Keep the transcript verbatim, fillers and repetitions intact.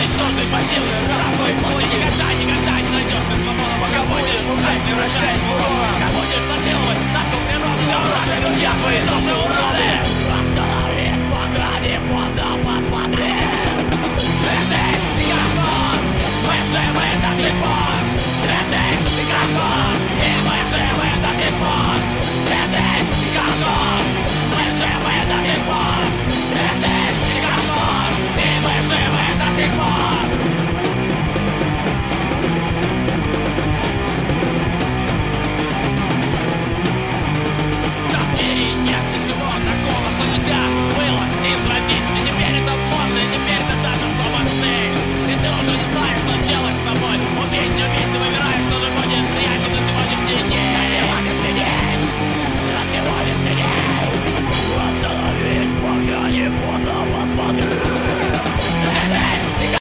ничтожный пассивный раб своей плоти. Никогда, никогда не найдешь ты свободу, пока будешь лгать, превращаясь в урона. Как будешь насиловать нашу природу, добро, друзья твои тоже уроды.